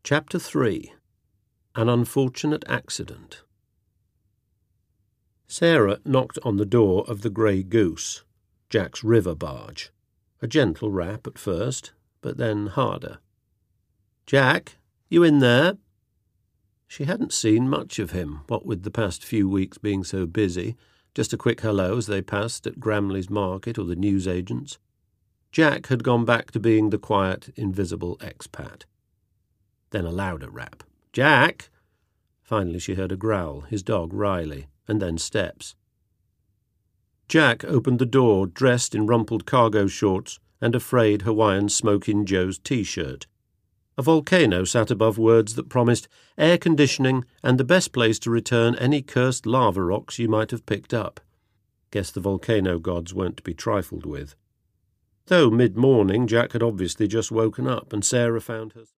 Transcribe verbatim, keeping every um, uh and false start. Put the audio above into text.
Chapter three. An Unfortunate Accident. Sarah knocked on the door of the Grey Goose, Jack's river barge. A gentle rap at first, but then harder. "Jack, you in there?" She hadn't seen much of him, what with the past few weeks being so busy, just a quick hello as they passed at Gramley's market or the newsagent's. Jack had gone back to being the quiet, invisible expat. Then a louder rap. "Jack!" Finally she heard a growl, his dog Riley, and then steps. Jack opened the door, dressed in rumpled cargo shorts and a frayed Hawaiian Smokin' Joe's T-shirt. A volcano sat above words that promised air conditioning and the best place to return any cursed lava rocks you might have picked up. Guess the volcano gods weren't to be trifled with. Though mid-morning, Jack had obviously just woken up, and Sarah found her